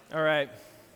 All right.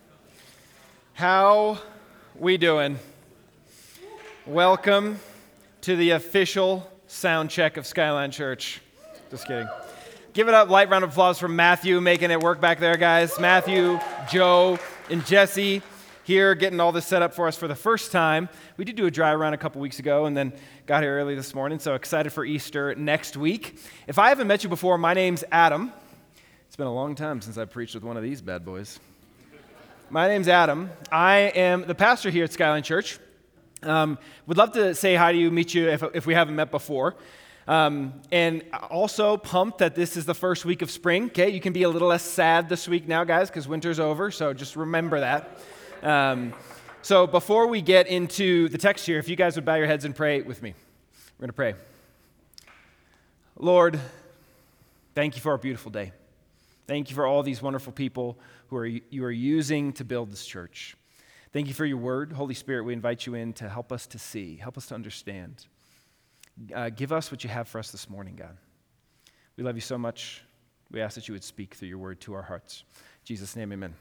How we doing? Welcome to the official sound check of Skyline Church. Just kidding. Give it up, light round of applause for Matthew making it work back there, guys. Matthew, Joe, and Jesse here getting all this set up for us for the first time. We did do a dry run a couple weeks ago and then got here early this morning, so excited for Easter next week. If I haven't met you before, my name's Adam. It's been a long time since I preached with one of these bad boys. My name's Adam. I am the pastor here at Skyline Church. Would love to say hi to you, meet you if we haven't met before. And also pumped that this is the first week of spring. Okay, you can be a little less sad this week now, guys, because winter's over, so just remember that. So before we get into the text here, if you guys would bow your heads and pray with me. We're going to pray. Lord, thank you for our beautiful day. Thank you for all these wonderful people who you are using to build this church. Thank you for your word. Holy Spirit, we invite you in to help us to see, help us to understand. Give us what you have for us this morning, God. We love you so much. We ask that you would speak through your word to our hearts. In Jesus' name, amen.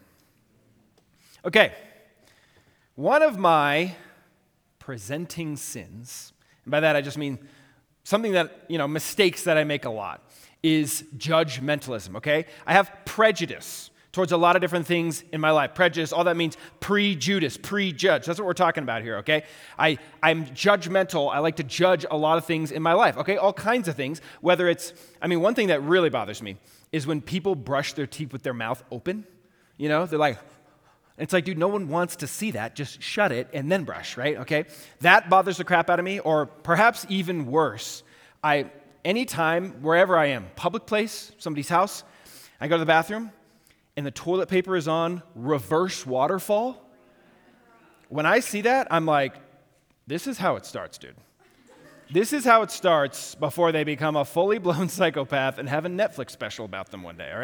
Okay, one of my presenting sins, and by that I just mean something that, mistakes that I make a lot, is judgmentalism, okay? I have prejudice towards a lot of different things in my life. Prejudice, all that means prejudice, prejudge. That's what we're talking about here, okay? I'm judgmental. I like to judge a lot of things in my life, okay? All kinds of things, whether it's, one thing that really bothers me is when people brush their teeth with their mouth open, they're like, it's like, dude, no one wants to see that. Just shut it and then brush, right? Okay? That bothers the crap out of me, or perhaps even worse, anytime, wherever I am, public place, somebody's house, I go to the bathroom, and the toilet paper is on reverse waterfall. When I see that, I'm like, this is how it starts, dude. This is how it starts before they become a fully blown psychopath and have a Netflix special about them one day, all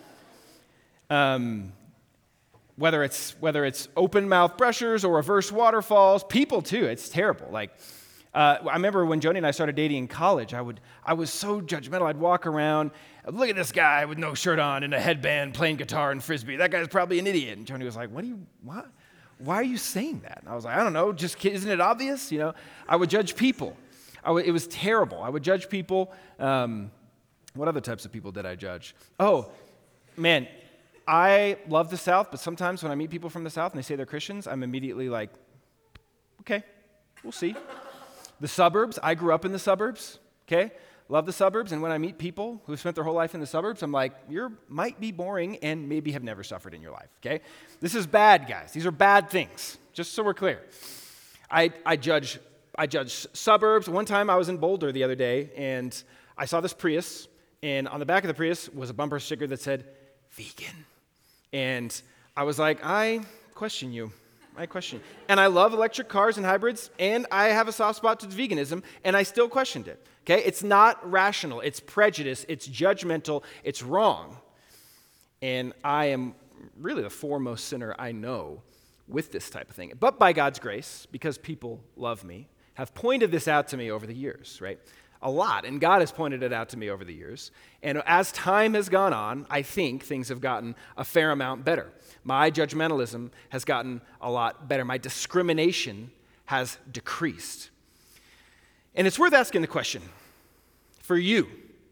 right? Whether it's open mouth brushers or reverse waterfalls, people too, it's terrible. I remember when Joni and I started dating in college, I was so judgmental. I'd walk around, look at this guy with no shirt on and a headband playing guitar and frisbee. That guy's probably an idiot. And Joni was like, what? Why are you saying that? And I was like, I don't know, isn't it obvious? I would judge people. It was terrible. I would judge people. What other types of people did I judge? Oh, man, I love the South, but sometimes when I meet people from the South and they say they're Christians, I'm immediately like, okay, we'll see. The suburbs, I grew up in the suburbs, okay? Love the suburbs, and when I meet people who spent their whole life in the suburbs, I'm like, you might be boring and maybe have never suffered in your life, okay? This is bad, guys. These are bad things, just so we're clear. I judge suburbs. One time I was in Boulder the other day, and I saw this Prius, and on the back of the Prius was a bumper sticker that said, vegan. And I was like, I question you. And I love electric cars and hybrids, and I have a soft spot to veganism, and I still questioned it, okay? It's not rational. It's prejudice. It's judgmental. It's wrong. And I am really the foremost sinner I know with this type of thing. But by God's grace, because people love me, have pointed this out to me over the years, right? A lot, and God has pointed it out to me over the years. And as time has gone on, I think things have gotten a fair amount better. My judgmentalism has gotten a lot better. My discrimination has decreased. And it's worth asking the question, for you,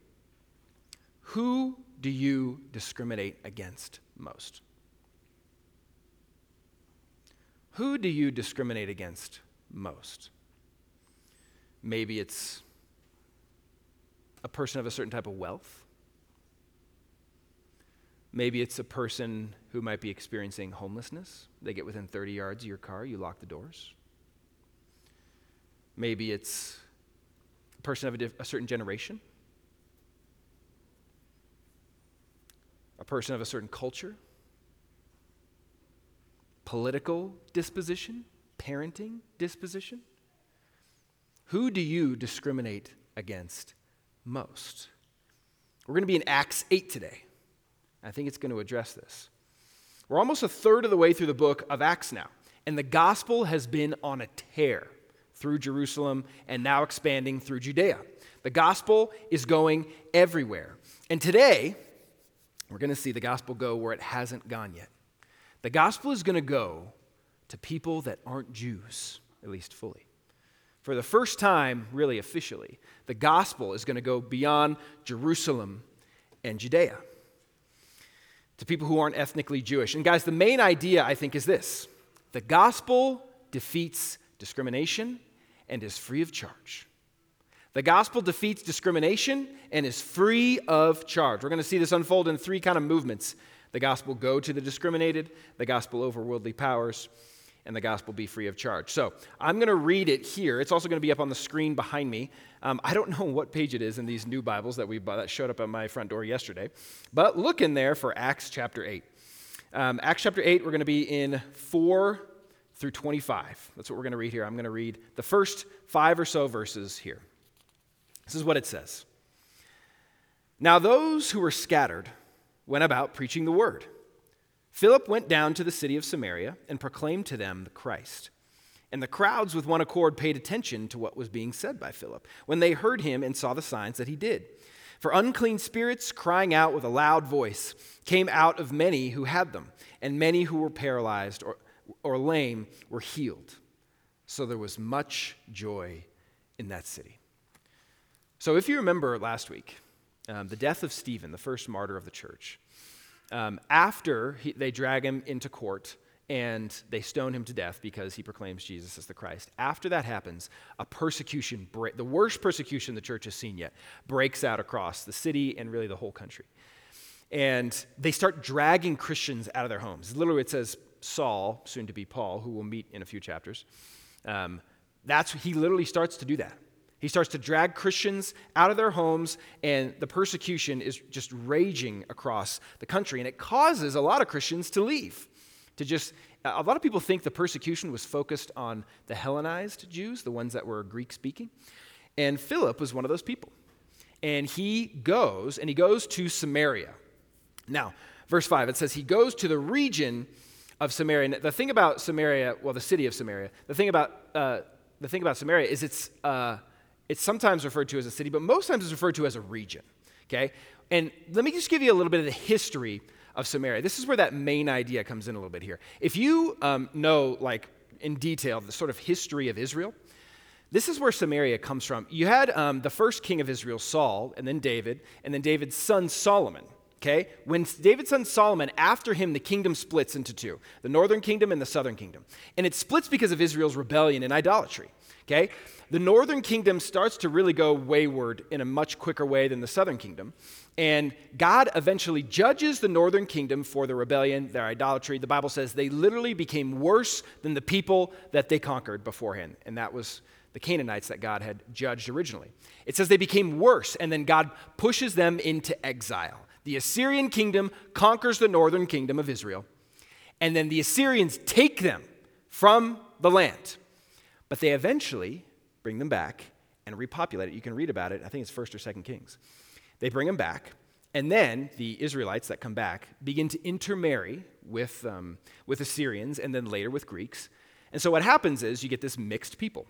who do you discriminate against most? Who do you discriminate against most? Maybe it's a person of a certain type of wealth. Maybe it's a person who might be experiencing homelessness. They get within 30 yards of your car, you lock the doors. Maybe it's a person of a certain generation. A person of a certain culture. Political disposition, parenting disposition. Who do you discriminate against most? We're going to be in Acts 8 today. I think it's going to address this. We're almost a third of the way through the book of Acts now, and the gospel has been on a tear through Jerusalem and now expanding through Judea. The gospel is going everywhere. And today, we're going to see the gospel go where it hasn't gone yet. The gospel is going to go to people that aren't Jews, at least fully. For the first time, really officially, the gospel is going to go beyond Jerusalem and Judea to people who aren't ethnically Jewish. And guys, the main idea, I think, is this. The gospel defeats discrimination and is free of charge. The gospel defeats discrimination and is free of charge. We're going to see this unfold in three kind of movements. The gospel go to the discriminated, the gospel over worldly powers, and the gospel be free of charge. So I'm going to read it here. It's also going to be up on the screen behind me. I don't know what page it is in these new Bibles that we bought that showed up at my front door yesterday, but look in there for Acts chapter 8. Acts chapter 8, we're going to be in 4 through 25. That's what we're going to read here. I'm going to read the first 5 or so verses here. This is what it says. Now those who were scattered went about preaching the word. Philip went down to the city of Samaria and proclaimed to them the Christ. And the crowds with one accord paid attention to what was being said by Philip when they heard him and saw the signs that he did. For unclean spirits, crying out with a loud voice, came out of many who had them, and many who were paralyzed or lame were healed. So there was much joy in that city. So if you remember last week, the death of Stephen, the first martyr of the church, after they drag him into court and they stone him to death because he proclaims Jesus as the Christ, after that happens, a persecution, the worst persecution the church has seen yet, breaks out across the city and really the whole country. And they start dragging Christians out of their homes. Literally, it says Saul, soon to be Paul, who we'll meet in a few chapters. He literally starts to do that. He starts to drag Christians out of their homes, and the persecution is just raging across the country. And it causes a lot of Christians to leave. A lot of people think the persecution was focused on the Hellenized Jews, the ones that were Greek-speaking. And Philip was one of those people. And he goes to Samaria. Now, verse 5, it says he goes to the region of Samaria. And the thing about Samaria, well, the city of Samaria, the thing about Samaria is it's sometimes referred to as a city, but most times it's referred to as a region, okay? And let me just give you a little bit of the history of Samaria. This is where that main idea comes in a little bit here. If you know, like, in detail, the sort of history of Israel, this is where Samaria comes from. You had the first king of Israel, Saul, and then David's son Solomon, okay? When David's son Solomon, after him, the kingdom splits into two, the northern kingdom and the southern kingdom. And it splits because of Israel's rebellion and idolatry. Okay? The northern kingdom starts to really go wayward in a much quicker way than the southern kingdom. And God eventually judges the northern kingdom for the rebellion, their idolatry. The Bible says they literally became worse than the people that they conquered beforehand. And that was the Canaanites that God had judged originally. It says they became worse, and then God pushes them into exile. The Assyrian kingdom conquers the northern kingdom of Israel. And then the Assyrians take them from the land. But they eventually bring them back and repopulate it. You can read about it. I think it's 1st or 2nd Kings. They bring them back, and then the Israelites that come back begin to intermarry with Assyrians and then later with Greeks. And so what happens is you get this mixed people.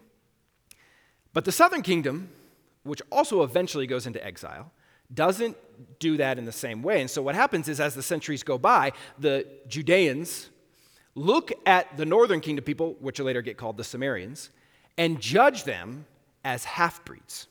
But the southern kingdom, which also eventually goes into exile, doesn't do that in the same way. And so what happens is as the centuries go by, the Judeans look at the northern kingdom people, which will later get called the Samaritans, and judge them as half-breeds.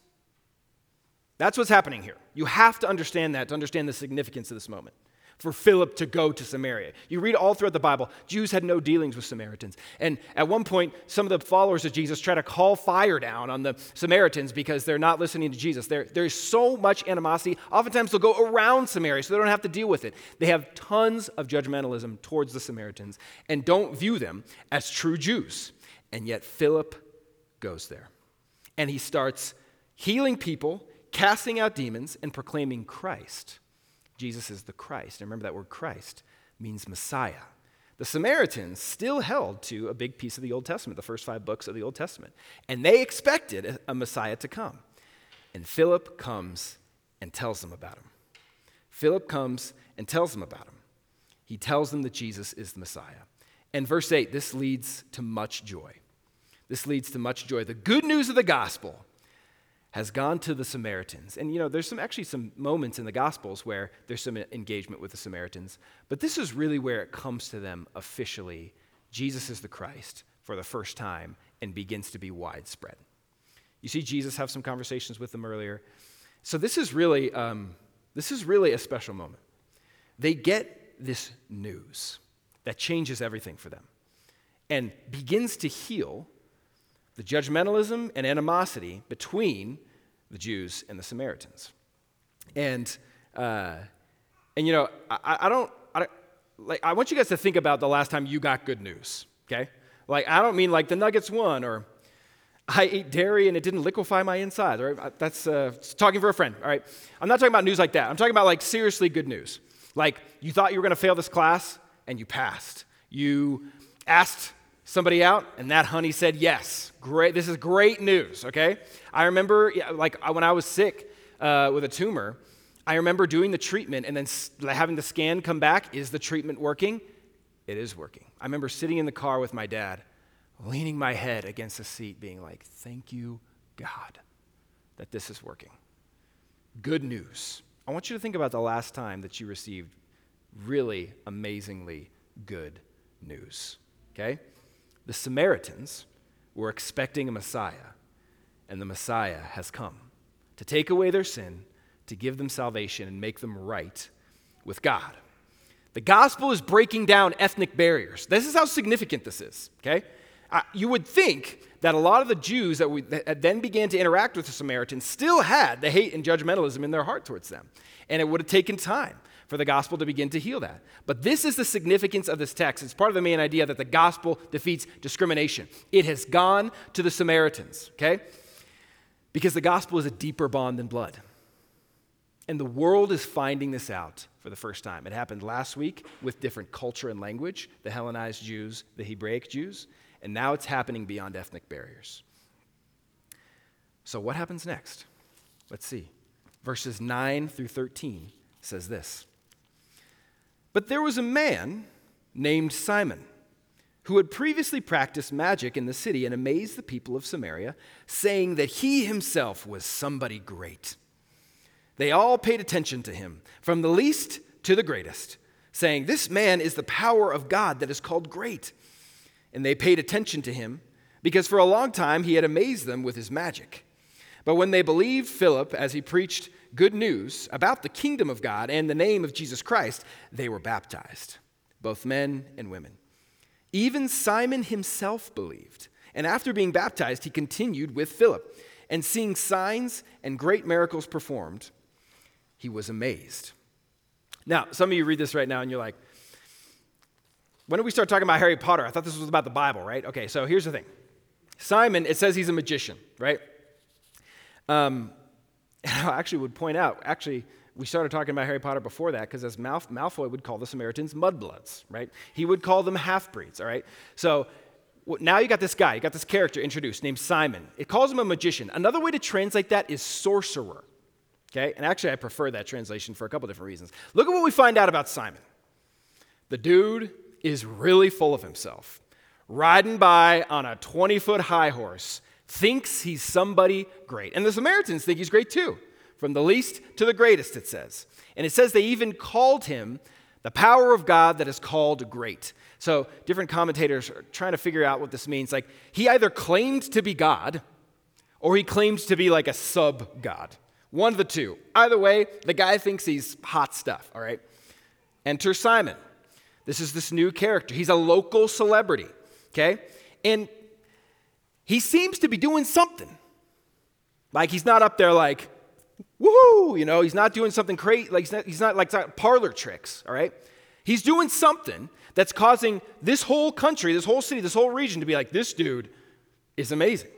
That's what's happening here. You have to understand that to understand the significance of this moment. For Philip to go to Samaria. You read all throughout the Bible, Jews had no dealings with Samaritans. And at one point, some of the followers of Jesus try to call fire down on the Samaritans because they're not listening to Jesus. There's so much animosity. Oftentimes, they'll go around Samaria so they don't have to deal with it. They have tons of judgmentalism towards the Samaritans and don't view them as true Jews. And yet, Philip goes there. And he starts healing people, casting out demons, and proclaiming Christ. Jesus is the Christ. And remember that word Christ means Messiah. The Samaritans still held to a big piece of the Old Testament, the first 5 books of the Old Testament. And they expected a Messiah to come. And Philip comes and tells them about him. Philip comes and tells them about him. He tells them that Jesus is the Messiah. And verse 8, this leads to much joy. This leads to much joy. The good news of the gospel has gone to the Samaritans. And there's actually some moments in the Gospels where there's some engagement with the Samaritans, but this is really where it comes to them officially. Jesus is the Christ for the first time and begins to be widespread. You see Jesus have some conversations with them earlier. So this is really a special moment. They get this news that changes everything for them and begins to heal the judgmentalism and animosity between the Jews and the Samaritans. I want you guys to think about the last time you got good news, okay? Like, I don't mean like the Nuggets won or I ate dairy and it didn't liquefy my insides, all right? That's talking for a friend, all right? I'm not talking about news like that. I'm talking about like seriously good news. Like you thought you were going to fail this class and you passed. You asked somebody out and that honey said yes. Great, this is great news, okay? I remember when I was sick with a tumor, I remember doing the treatment and then having the scan come back. Is the treatment working? It is working. I remember sitting in the car with my dad, leaning my head against the seat, being like, thank you, God, that this is working. Good news. I want you to think about the last time that you received really amazingly good news, okay? The Samaritans were expecting a Messiah, and the Messiah has come to take away their sin, to give them salvation and make them right with God. The gospel is breaking down ethnic barriers. This is how significant this is, okay? You would think that a lot of the Jews that then began to interact with the Samaritans still had the hate and judgmentalism in their heart towards them. And it would have taken time for the gospel to begin to heal that. But this is the significance of this text. It's part of the main idea that the gospel defeats discrimination. It has gone to the Samaritans, okay? Because the gospel is a deeper bond than blood. And the world is finding this out for the first time. It happened last week with different culture and language, the Hellenized Jews, the Hebraic Jews, and now it's happening beyond ethnic barriers. So what happens next? Let's see. Verses 9 through 13 says this. But there was a man named Simon who had previously practiced magic in the city and amazed the people of Samaria, saying that he himself was somebody great. They all paid attention to him, from the least to the greatest, saying, this man is the power of God that is called great. And they paid attention to him because for a long time he had amazed them with his magic. But when they believed Philip as he preached good news about the kingdom of God and the name of Jesus Christ, they were baptized, both men and women. Even Simon himself believed, and after being baptized, he continued with Philip, and seeing signs and great miracles performed, he was amazed. Now, some of you read this right now and you're like, when did we start talking about Harry Potter? I thought this was about the Bible, right? Okay, so here's the thing. Simon, it says he's a magician, right? I actually would point out, we started talking about Harry Potter before that because as Malfoy would call the Samaritans mudbloods, right? He would call them half-breeds, all right? So now you got this guy, you got this character introduced named Simon. It calls him a magician. Another way to translate that is sorcerer, okay? And actually I prefer that translation for a couple different reasons. Look at what we find out about Simon. The dude is really full of himself, riding by on a 20-foot high horse, thinks he's somebody great. And the Samaritans think he's great too, from the least to the greatest, it says. And it says they even called him the power of God that is called great. So different commentators are trying to figure out what this means. Like, he either claimed to be God or he claims to be like a sub-God. One of the two. Either way, the guy thinks he's hot stuff, all right? Enter Simon. This is this new character. He's a local celebrity, okay? And he seems to be doing something. Like, he's not up there like, woohoo, he's not doing something crazy. Like, he's not like parlor tricks, all right? He's doing something that's causing this whole country, this whole city, this whole region to be like, this dude is amazing.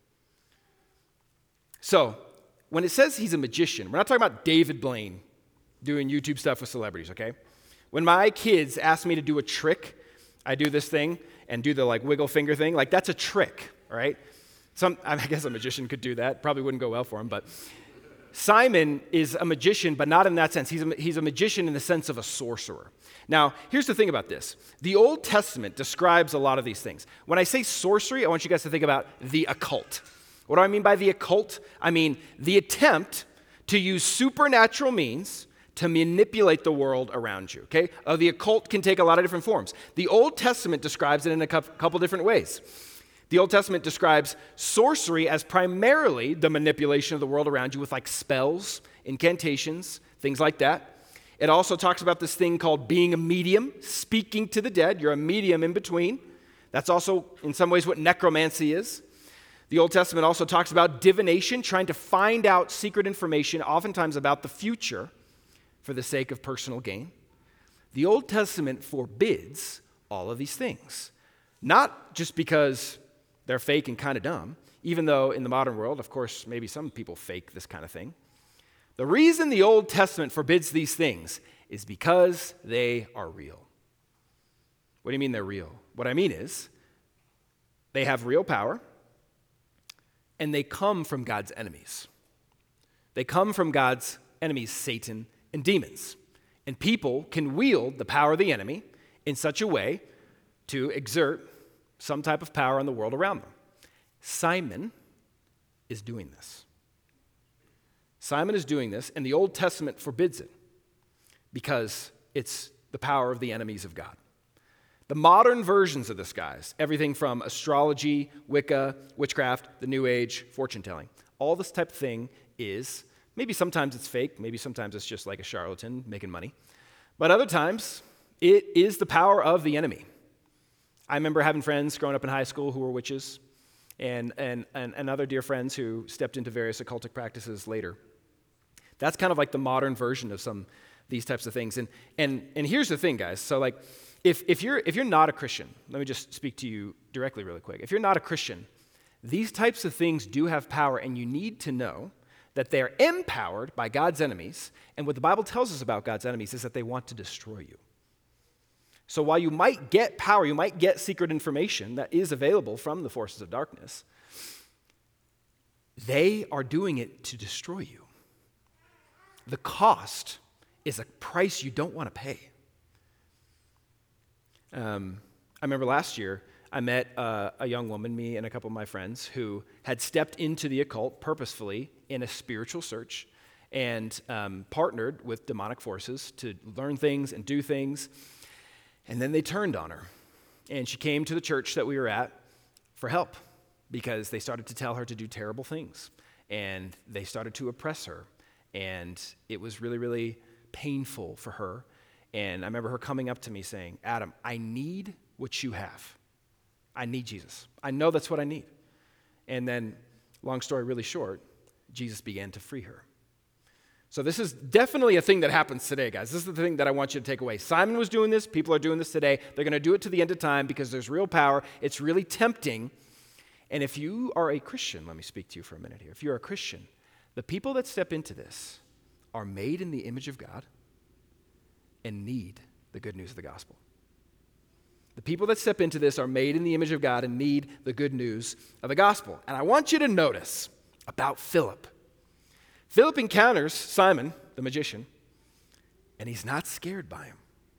So, when it says he's a magician, we're not talking about David Blaine doing YouTube stuff with celebrities, okay? When my kids ask me to do a trick, I do this thing and do the like wiggle finger thing. Like, that's a trick, all right? I guess a magician could do that. Probably wouldn't go well for him, but Simon is a magician, but not in that sense. He's a magician in the sense of a sorcerer. Now, here's the thing about this. The Old Testament describes a lot of these things. When I say sorcery, I want you guys to think about the occult. What do I mean by the occult? I mean the attempt to use supernatural means to manipulate the world around you, okay? The occult can take a lot of different forms. The Old Testament describes it in a couple different ways. The Old Testament describes sorcery as primarily the manipulation of the world around you with like spells, incantations, things like that. It also talks about this thing called being a medium, speaking to the dead. You're a medium in between. That's also, in some ways, what necromancy is. The Old Testament also talks about divination, trying to find out secret information, oftentimes about the future, for the sake of personal gain. The Old Testament forbids all of these things, not just because they're fake and kind of dumb, even though in the modern world, of course, maybe some people fake this kind of thing. The reason the Old Testament forbids these things is because they are real. What do you mean they're real? What I mean is they have real power, and they come from God's enemies. They come from God's enemies, Satan and demons. And people can wield the power of the enemy in such a way to exert some type of power on the world around them. Simon is doing this. Simon is doing this, and the Old Testament forbids it because it's the power of the enemies of God. The modern versions of this, guys, everything from astrology, Wicca, witchcraft, the New Age, fortune-telling, all this type of thing is, maybe sometimes it's fake, maybe sometimes it's just like a charlatan making money, but other times it is the power of the enemy. I remember having friends growing up in high school who were witches, and other dear friends who stepped into various occultic practices later. That's kind of like the modern version of some of these types of things. And here's the thing, guys. So like, if you're not a Christian, let me just speak to you directly really quick. If you're not a Christian, these types of things do have power, and you need to know that they're empowered by God's enemies. And what the Bible tells us about God's enemies is that they want to destroy you. So while you might get power, you might get secret information that is available from the forces of darkness, they are doing it to destroy you. The cost is a price you don't want to pay. I remember last year, I met a young woman, me and a couple of my friends, who had stepped into the occult purposefully in a spiritual search and partnered with demonic forces to learn things and do things. And then they turned on her. And she came to the church that we were at for help because they started to tell her to do terrible things. And they started to oppress her. And it was really, really painful for her. And I remember her coming up to me saying, Adam, I need what you have. I need Jesus. I know that's what I need. And then, long story really short, Jesus began to free her. So this is definitely a thing that happens today, guys. This is the thing that I want you to take away. Simon was doing this. People are doing this today. They're going to do it to the end of time because there's real power. It's really tempting. And if you are a Christian, let me speak to you for a minute here. If you're a Christian, the people that step into this are made in the image of God and need the good news of the gospel. The people that step into this are made in the image of God and need the good news of the gospel. And I want you to notice about Philip. Philip encounters Simon, the magician, and he's not scared by him.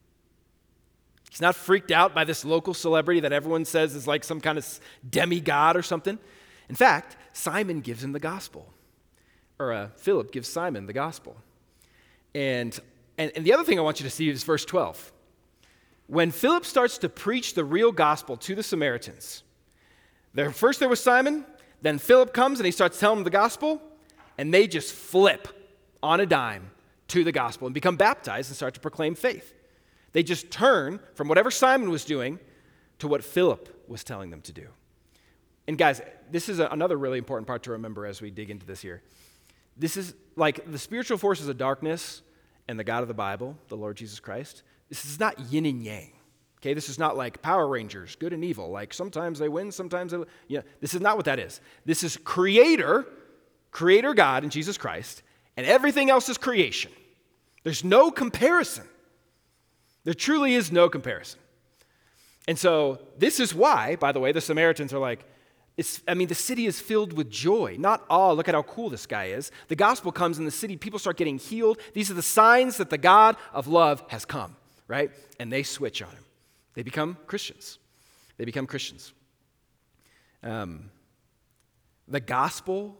He's not freaked out by this local celebrity that everyone says is like some kind of demigod or something. In fact, Simon gives him the gospel. Philip gives Simon the gospel. And the other thing I want you to see is verse 12. When Philip starts to preach the real gospel to the Samaritans, first there was Simon, then Philip comes and he starts telling them the gospel, and they just flip on a dime to the gospel and become baptized and start to proclaim faith. They just turn from whatever Simon was doing to what Philip was telling them to do. And guys, this is another really important part to remember as we dig into this here. This is like the spiritual forces of darkness and the God of the Bible, the Lord Jesus Christ. This is not yin and yang. Okay, this is not like Power Rangers, good and evil. Like sometimes they win, sometimes they, this is not what that is. This is Creator God in Jesus Christ, and everything else is creation. There's no comparison. There truly is no comparison. And so this is why, by the way, the Samaritans are like, the city is filled with joy. Not, oh, look at how cool this guy is. The gospel comes in the city, people start getting healed. These are the signs that the God of love has come, right? And they switch on him. They become Christians. The gospel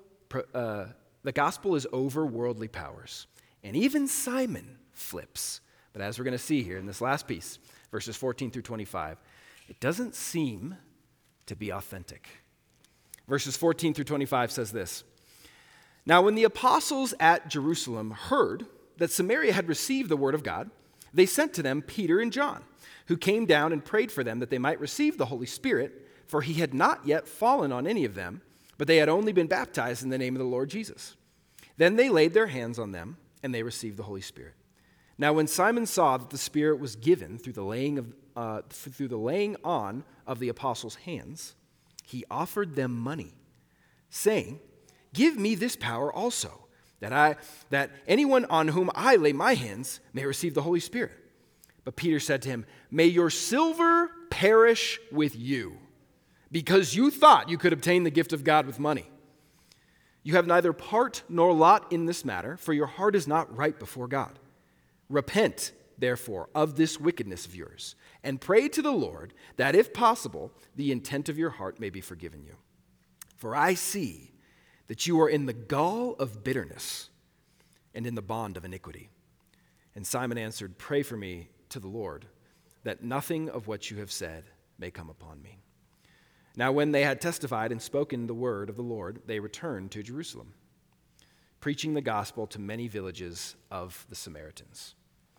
is over worldly powers. And even Simon flips. But as we're going to see here in this last piece, verses 14 through 25, it doesn't seem to be authentic. Verses 14 through 25 says this: Now when the apostles at Jerusalem heard that Samaria had received the word of God, they sent to them Peter and John, who came down and prayed for them that they might receive the Holy Spirit, for he had not yet fallen on any of them, but they had only been baptized in the name of the Lord Jesus. Then they laid their hands on them, and they received the Holy Spirit. Now when Simon saw that the Spirit was given through the laying on of the apostles' hands, he offered them money, saying, Give me this power also, that anyone on whom I lay my hands may receive the Holy Spirit. But Peter said to him, May your silver perish with you, because you thought you could obtain the gift of God with money. You have neither part nor lot in this matter, for your heart is not right before God. Repent, therefore, of this wickedness of yours, and pray to the Lord that, if possible, the intent of your heart may be forgiven you. For I see that you are in the gall of bitterness and in the bond of iniquity. And Simon answered, Pray for me to the Lord, that nothing of what you have said may come upon me. Now when they had testified and spoken the word of the Lord, they returned to Jerusalem, preaching the gospel to many villages of the Samaritans.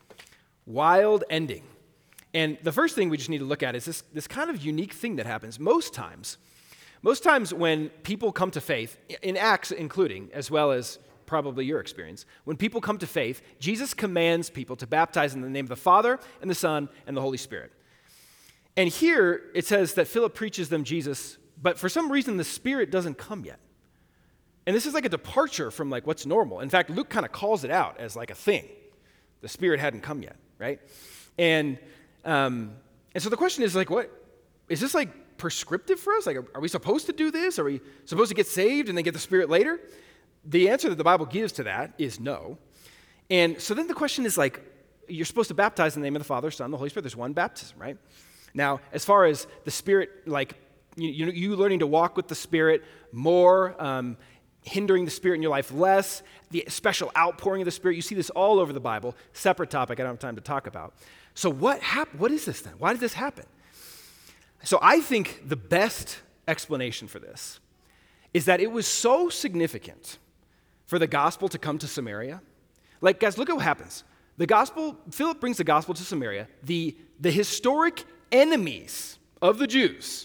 Wild ending. And the first thing we just need to look at is this kind of unique thing that happens. Most times when people come to faith, in Acts including, as well as probably your experience, when people come to faith, Jesus commands people to baptize in the name of the Father and the Son and the Holy Spirit. And here it says that Philip preaches them Jesus, but for some reason the Spirit doesn't come yet. And this is like a departure from like what's normal. In fact, Luke kind of calls it out as like a thing. The Spirit hadn't come yet, right? And so the question is like, what is this like prescriptive for us? Like, are we supposed to do this? Are we supposed to get saved and then get the Spirit later? The answer that the Bible gives to that is no. And so then the question is like, you're supposed to baptize in the name of the Father, Son, and the Holy Spirit. There's one baptism, right? Now, as far as the Spirit, like you learning to walk with the Spirit more, hindering the Spirit in your life less, the special outpouring of the Spirit, you see this all over the Bible. Separate topic I don't have time to talk about. So what is this then? Why did this happen? So I think the best explanation for this is that it was so significant for the gospel to come to Samaria. Like, guys, look at what happens. Philip brings the gospel to Samaria, the historic enemies of the Jews.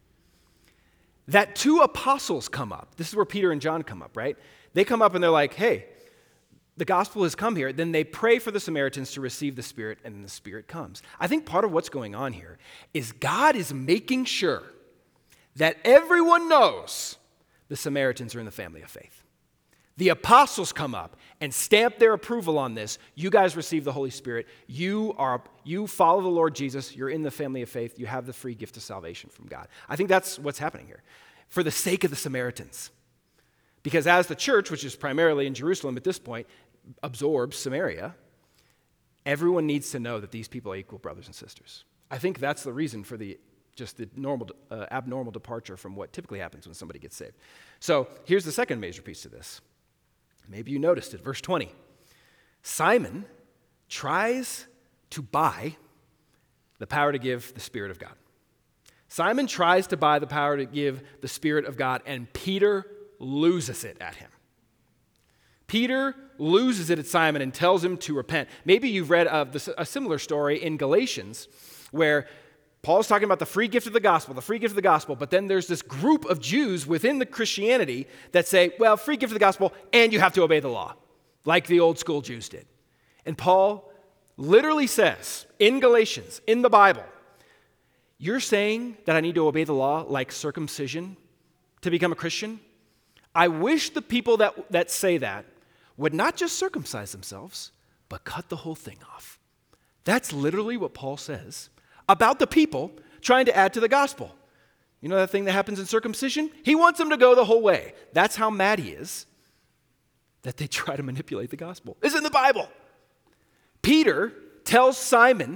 That two apostles come up. This is where Peter and John come up, right? They come up and they're like, hey, the gospel has come here. Then they pray for the Samaritans to receive the Spirit, and then the Spirit comes. I think part of what's going on here is God is making sure that everyone knows the Samaritans are in the family of faith. The apostles come up and stamp their approval on this. You guys receive the Holy Spirit. You follow the Lord Jesus. You're in the family of faith. You have the free gift of salvation from God. I think that's what's happening here. For the sake of the Samaritans. Because as the church, which is primarily in Jerusalem at this point, absorbs Samaria, everyone needs to know that these people are equal brothers and sisters. I think that's the reason for the abnormal departure from what typically happens when somebody gets saved. So here's the second major piece to this. Maybe you noticed it. Verse 20. Simon tries to buy the power to give the Spirit of God. Simon tries to buy the power to give the Spirit of God, and Peter loses it at him. Peter loses it at Simon and tells him to repent. Maybe you've read a similar story in Galatians where Paul's talking about the free gift of the gospel, but then there's this group of Jews within the Christianity that say, well, free gift of the gospel, and you have to obey the law, like the old school Jews did. And Paul literally says in Galatians, in the Bible, you're saying that I need to obey the law like circumcision to become a Christian? I wish the people that say that would not just circumcise themselves, but cut the whole thing off. That's literally what Paul says about the people trying to add to the gospel. You know that thing that happens in circumcision? He wants them to go the whole way. That's how mad he is that they try to manipulate the gospel. It's in the Bible. Peter tells Simon,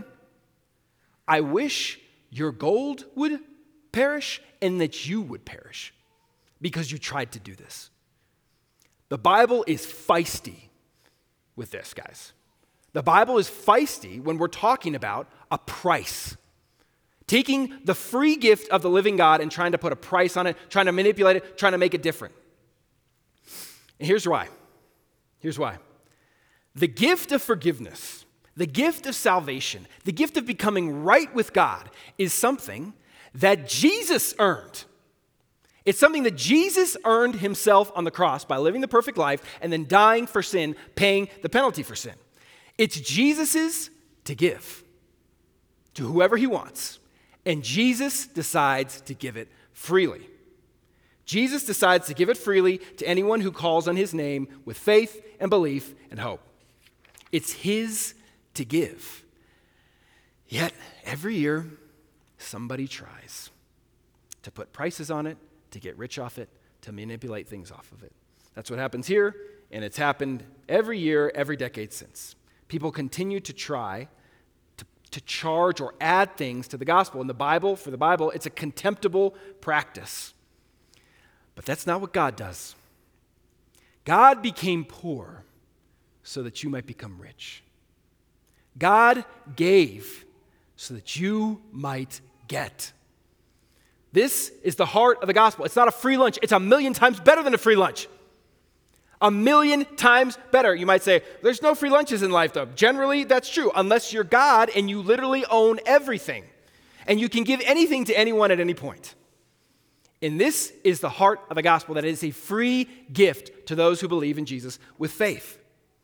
I wish your gold would perish and that you would perish. because you tried to do this. The Bible is feisty with this, guys. The Bible is feisty when we're talking about a price. Taking the free gift of the living God and trying to put a price on it, trying to manipulate it, trying to make it different. And here's why. Here's why. The gift of forgiveness, the gift of salvation, the gift of becoming right with God is something that Jesus earned. It's something that Jesus earned himself on the cross by living the perfect life and then dying for sin, paying the penalty for sin. It's Jesus's to give to whoever he wants, and Jesus decides to give it freely. Jesus decides to give it freely to anyone who calls on his name with faith and belief and hope. It's his to give. Yet, every year, somebody tries to put prices on it, to get rich off it, to manipulate things off of it. That's what happens here, and it's happened every year, every decade since. People continue to try to charge or add things to the gospel. In the Bible, for the Bible, it's a contemptible practice. But that's not what God does. God became poor so that you might become rich. God gave so that you might get. This is the heart of the gospel. It's not a free lunch. It's 1,000,000 times better than a free lunch. 1,000,000 times better. You might say, there's no free lunches in life, though. Generally, that's true, unless you're God and you literally own everything. And you can give anything to anyone at any point. And this is the heart of the gospel, that it is a free gift to those who believe in Jesus with faith.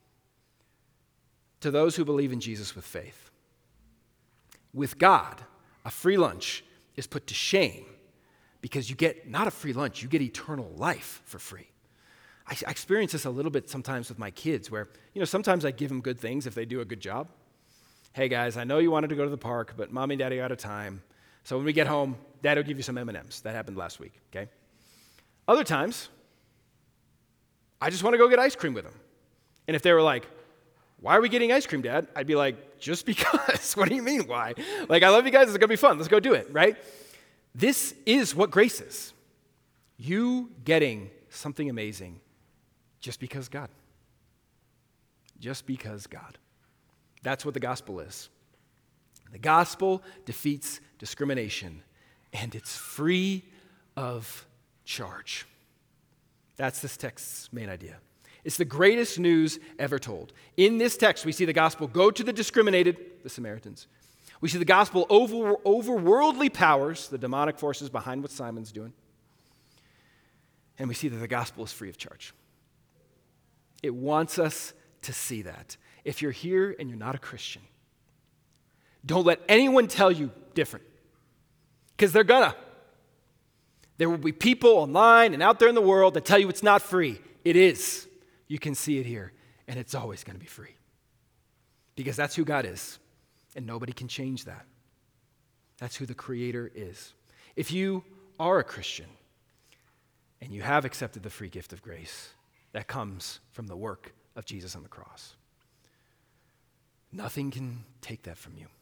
To those who believe in Jesus with faith. With God, a free lunch is put to shame because you get not a free lunch, you get eternal life for free. I experience this a little bit sometimes with my kids where, sometimes I give them good things if they do a good job. Hey guys, I know you wanted to go to the park, but mommy and daddy are out of time. So when we get home, dad will give you some M&Ms. That happened last week, okay? Other times, I just want to go get ice cream with them. And if they were like, why are we getting ice cream, Dad? I'd be like, just because. What do you mean, why? I love you guys. It's going to be fun. Let's go do it, right? This is what grace is. You getting something amazing just because God. Just because God. That's what the gospel is. The gospel defeats discrimination, and it's free of charge. That's this text's main idea. It's the greatest news ever told. In this text, we see the gospel go to the discriminated, the Samaritans. We see the gospel over worldly powers, the demonic forces behind what Simon's doing. And we see that the gospel is free of charge. It wants us to see that. If you're here and you're not a Christian, don't let anyone tell you different, because they're gonna. There will be people online and out there in the world that tell you it's not free. It is. You can see it here, and it's always going to be free, because that's who God is, and nobody can change that. That's who the Creator is. If you are a Christian and you have accepted the free gift of grace that comes from the work of Jesus on the cross, nothing can take that from you.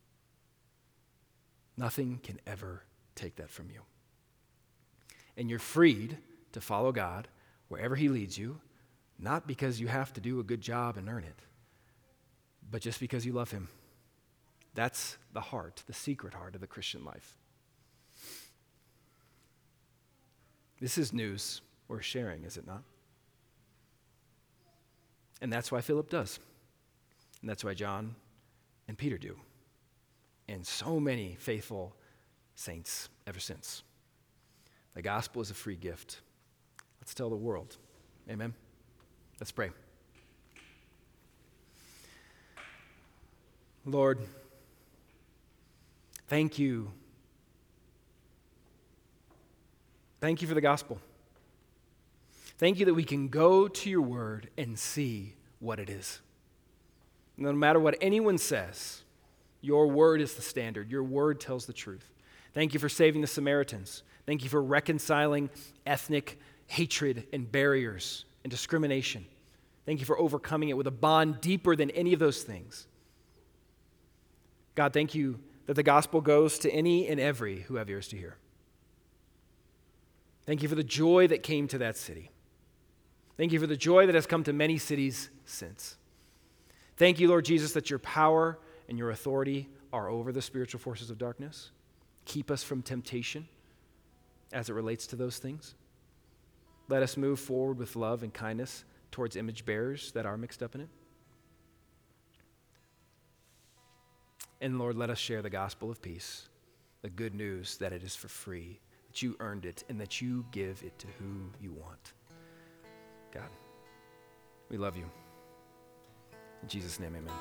Nothing can ever take that from you. And you're freed to follow God wherever He leads you, not because you have to do a good job and earn it, but just because you love Him. That's the heart, the secret heart of the Christian life. This is news worth sharing, is it not? And that's why Philip does. And that's why John and Peter do. And so many faithful saints ever since. The gospel is a free gift. Let's tell the world. Amen. Let's pray. Lord, thank you. Thank you for the gospel. Thank you that we can go to your word and see what it is. No matter what anyone says, your word is the standard. Your word tells the truth. Thank you for saving the Samaritans. Thank you for reconciling ethnic hatred and barriers and discrimination. Thank you for overcoming it with a bond deeper than any of those things. God, thank you that the gospel goes to any and every who have ears to hear. Thank you for the joy that came to that city. Thank you for the joy that has come to many cities since. Thank you, Lord Jesus, that your power and your authority are over the spiritual forces of darkness. Keep us from temptation as it relates to those things. Let us move forward with love and kindness towards image bearers that are mixed up in it. And Lord, let us share the gospel of peace, the good news that it is for free, that you earned it, and that you give it to who you want. God, we love you. In Jesus' name, amen.